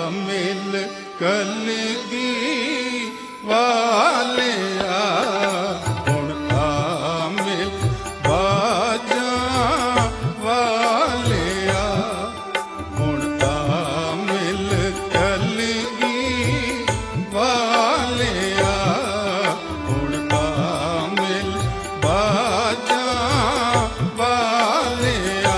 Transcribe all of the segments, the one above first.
ਮਿਲ ਕਲਗੀ ਵਾਲਿਆ ਹੁਣ ਆ ਮਿਲ ਬਾਜਾਂ ਵਾਲਿਆ ਹੁਣ ਆ ਮਿਲ ਕਲਗੀ ਵਾਲਿਆ ਹੁਣ ਆ ਮਿਲ ਬਾਜਾਂ ਵਾਲਿਆ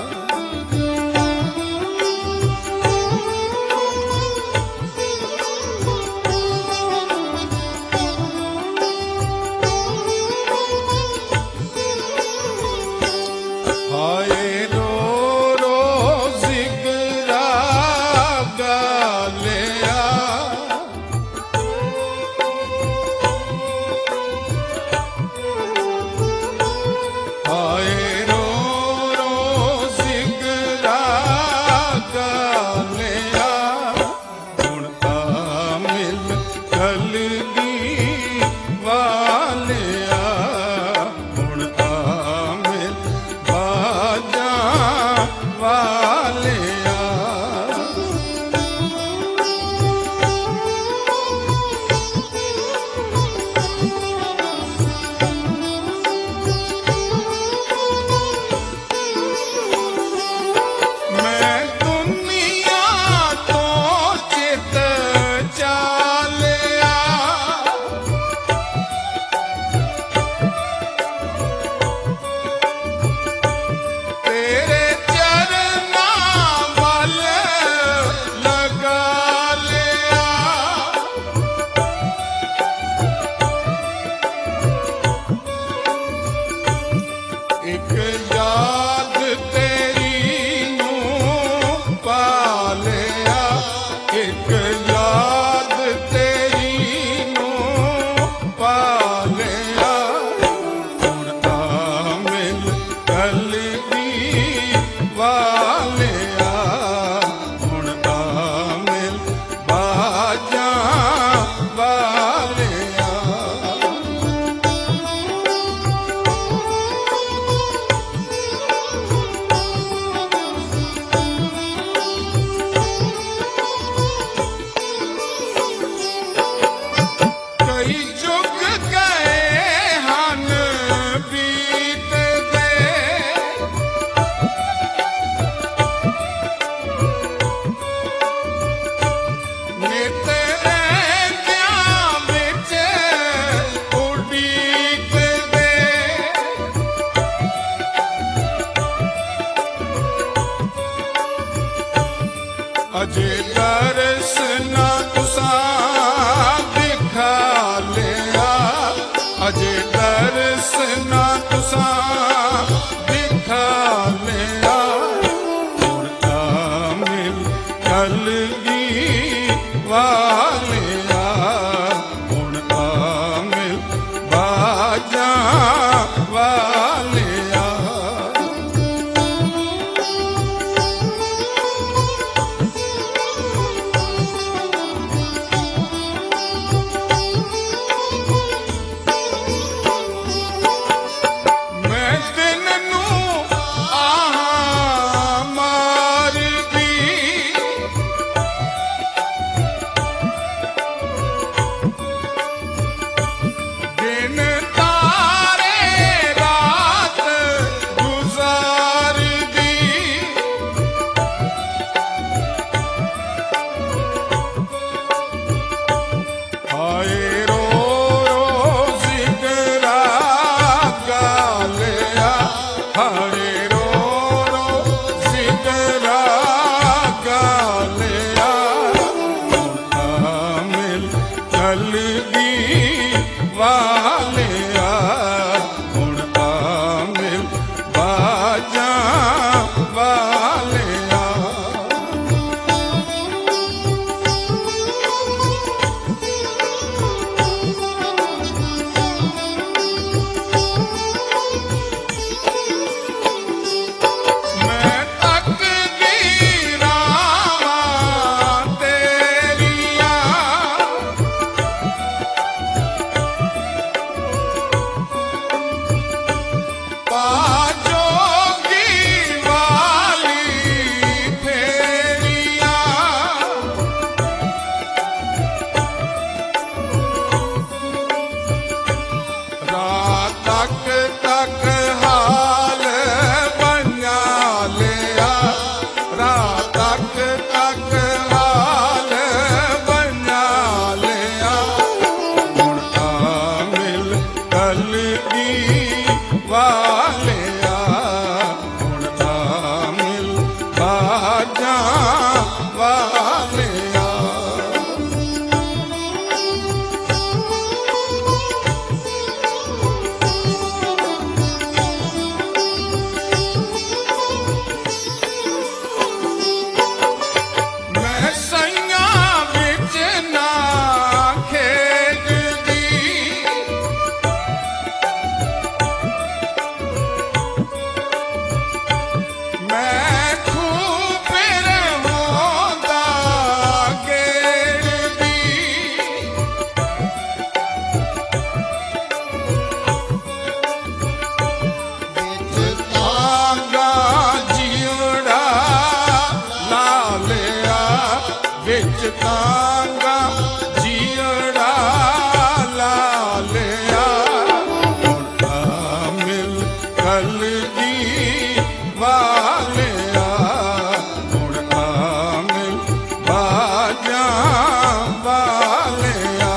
ਹਾਏ ਰੋ ਰੋ ਜ਼ਿਕਰਾ ਗਾਲਿਆ ਹਾਏ ਰੋ ਰੋ ਜ਼ਿਕਰਾ ਗਾਲਿਆ ਹੁਣ ਆ ਮਿਲ ਕਲਗੀ ਵਾਲਿਆ ਹੁਣ ਆ ਮਿਲ ਬਾਜਾਂ ਵਾਲਿਆ ਮੈਂ ਦੁਨੀਆ ਤੋਂ ਚਿੱਤ ਚਾਲਿਆ ਤੇਰੇ ਚਰਨਾਂ ਵੱਲ ਲਗਾ ਲਿਆ ਇੱਕ ਯਾਦ ਤੇਰੀ ਨੂੰ ਪਾ ਲਿਆ ਇੱਕ ਯਾਦ ਤੇਰੀ ਨੂੰ ਪਾ ਲਿਆ ਹੁਣ ਆ ਮਿਲ ਕਲਗੀ ਵਾਲਿਆ ਹੁਣ ਆ ਮਿਲ ਬਾਜਾਂ ਵਾਲਿਆ ਕਈ ਜੁਗ ਗਏ ਹਨ ਬੀਤ ਗਏ ਨਿਤ ਰਹਿੰਦਿਆਂ ਵਿੱਚ ਉਡੀਕ ਗਏ ਅਜੇ ਦਰਸ ਨਾ ਤੁਸਾਂ ਦਿਖਾ ਲਿਆ ਅਜੇ ਦਰਸ ਨਾ ਤੁਸਾਂ ਦਿਖਾ ਲਿਆ ਹੁਣ ਆ ਮਿਲ ਕਲਗੀ ਵਾਲਿਆ ਹੁਣ ਆ ਮਿਲ ਬਾਜਾਂ ਵਾਲਿਆ ਮੈਂ ਦਿਨ ਨੂੰ ਆਹਾਂ ਮਾਰਦੀ ਵਿੱਚ ਤਾਂਗਾ ਜੀੜਾ ਲਾ ਲਿਆ। ਹੁਣ ਆ ਮਿਲ ਕਲਗੀ ਵਾਲਿਆ, ਹੁਣ ਆ ਮਿਲ ਬਾਜਾਂ ਵਾਲਿਆ।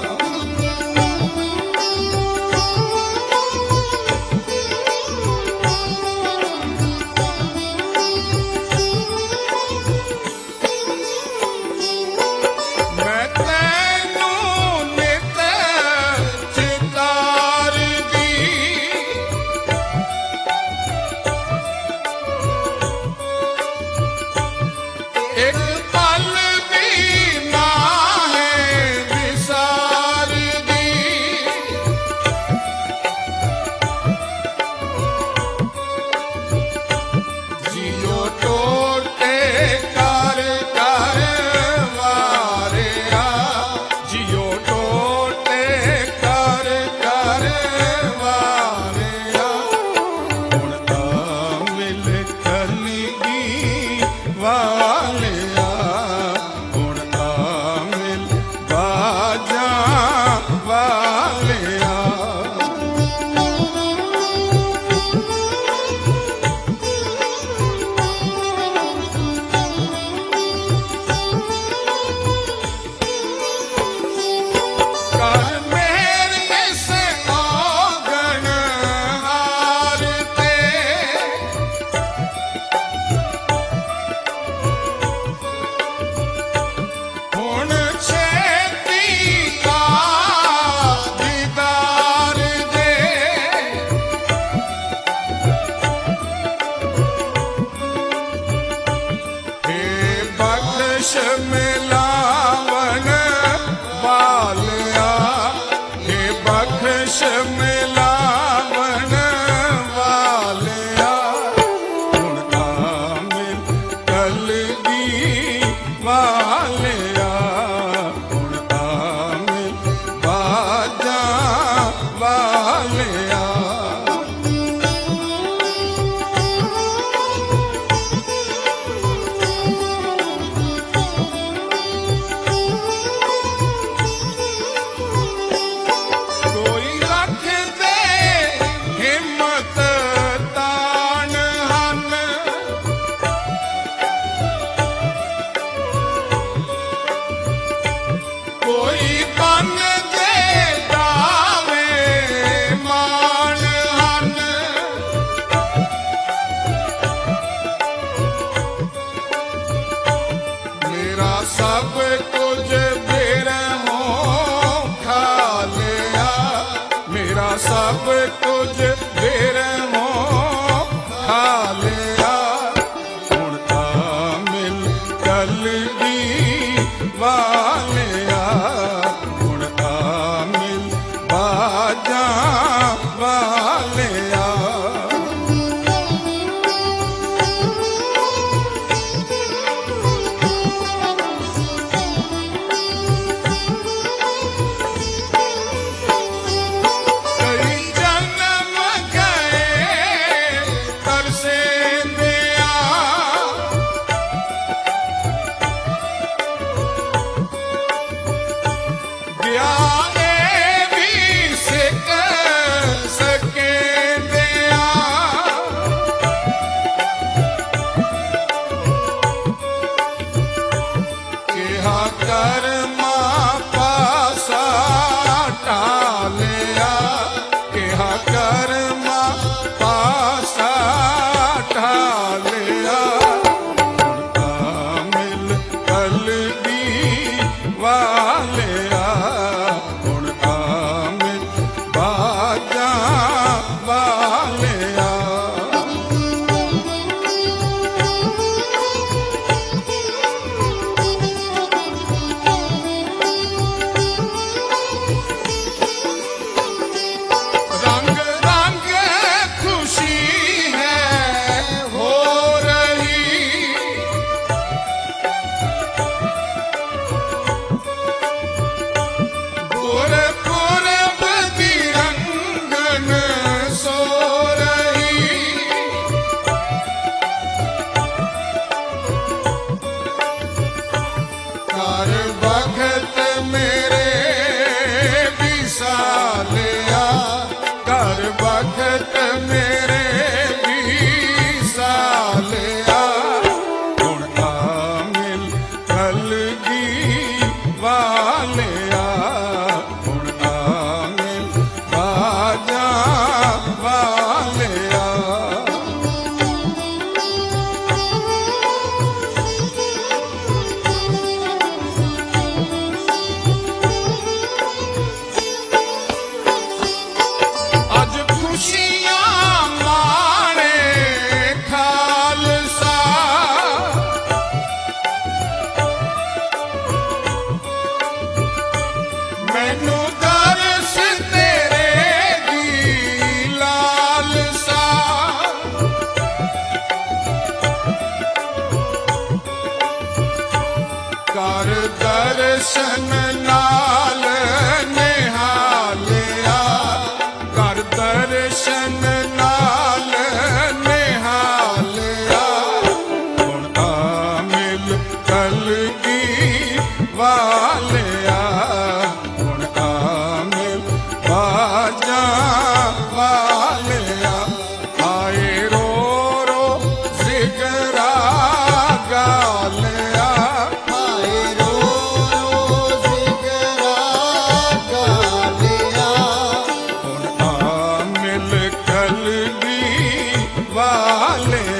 ਮੈਂ ਤੈਨੂੰ ਨਿਤ ਚਿਤਾਰਦੀ, ਇੱਕ ਪਲ ਵੀ ਨਾ ਹੈ ਵਿਸਾਰਦੀ। ਜੀਓ ਟੋਟੇ ਕਰ ਕਰ ਵਾਰਿਆ, ਜੀਓ ਟੋਟੇ ਕਰ ਕਰ ਵਾਰਿਆ। ਹੁਣ ਆ ਮਿਲ ਕਲਗੀ ਵਾਲਿਆ, ਹੁਣ ਆ ਮਿਲ ਬਾਜਾਂ ਵਾਲਿਆ। ਕਰ ਮੇਰ ਇਸ ਔਗਣ ਹਾਰ ਤੇ, ਹੁਣ ਛੇਤੀ ਆ ਦੀਦਾਰ ਦੇ। ਹੇ ਬਖਸ਼ ਮਿਲਾਵਣ ਵਾਲਿਆ, ਹੇ ਬਖਸ਼ ਮਿਲਾਵਣ ਵਾਲਿਆ। ਹੁਣ ਆ ਮਿਲ ਕਲਗੀ ਵਾਲਿਆ, ਹੁਣ ਆ ਮਿਲ ਬਾਜਾਂ ਵਾਲਿਆ। ਕੋਈ ਰੱਖ ਦੇ ਹਿੰਮਤ ਤਾਣ ਹਨ, ਕੋਈ ਬਨ ਦੇ ਦਾਵੇ ਮਾਣ ਹਨ। ਮੇਰਾ ਸਭ ਕੁਝ ਬੇਰਹਿਮੋਂ ਖਾ ਲਿਆ, ਮੇਰਾ ਸਭ ਕੁਝ ਬੇਰਹਿਮੋਂ ਖਾ ਲਿਆ। ਹੁਣ ਆ ਮਿਲ ਕਲਗੀ ਵਾਲਿਆ, ਹੁਣ ਆ ਮਿਲ ਬਾਜਾਂ ਵਾਲਿਆ। ਕਈ ਜਨਮ ਗਏ ਤਰਸੇਂਦਿਆਂ, ਗਿਆ ਇਹ ਵੀ ਸਿੱਖ ਸਕੇਂਦਿਆਂ। ਕਿਹਾ ਕਰਮਾ ਪਾਸਾ ਢਾਲਿਆ, ਕਿਹਾ ਕਰਮਾ ਪਾਸਾ ਢਾਲਿਆ। ਹੁਣ ਆ ਮਿਲ ਕਲਗੀ ਵਾਲਿਆ, ਹੁਣ ਆ ਮਿਲ ਬਾਜਾਂ ਵਾਲਿਆ। ਰੰਗ ਰੰਗ ਖੁਸ਼ੀ ਹੈ ਹੋ ਰਹੀ, ਕਰ ਬਖਤ ਮੇਰੇ ਵਿਸਾਲਿਆ, ਕਰ ਬਖਤ ਮੇਰੇ ਵਿਸਾਲਿਆ। ਹੁਣ ਆ ਮਿਲ ਕਲਗੀ ਵਾਲਿਆ, ਹੁਣ ਆ ਮਿਲ ਬਾਜਾ ਵਾਲਿਆ। ਅੱਜ ਖੁਸ਼ੀਆਂ ਮਾਣੇ ਖਾਲਸਾ, ਮੈਨੂੰ ਦਰਸ ਤੇਰੇ ਦੀ ਲਾਲਸਾ। ਕਰ ਦਰਸ਼ਨ ਨਾਲ ਨਿਹਾਲਿਆ, ਕਰ ਦਰਸ਼ਨ ਨਾਲ ਨਿਹਾਲਿਆ। ਹੁਣ ਆ ਮਿਲ ਕਲਗੀ ਵਾਲਿਆ, ਹੁਣ ਆ ਮਿਲ ਬਾਜਾ ਵਾਲਿਆ। ਆਏ ਰੋ ਰੋ ਜ਼ਿਕਰਾ ਗਾਲਿਆ, ਆਏ ਰੋ ਰੋ ਜ਼ਿਕਰਾ ਗਾਲਿਆ। ਹੁਣ ਆ ਮਿਲ ਕਲਗੀ ਵਾਲਿਆ।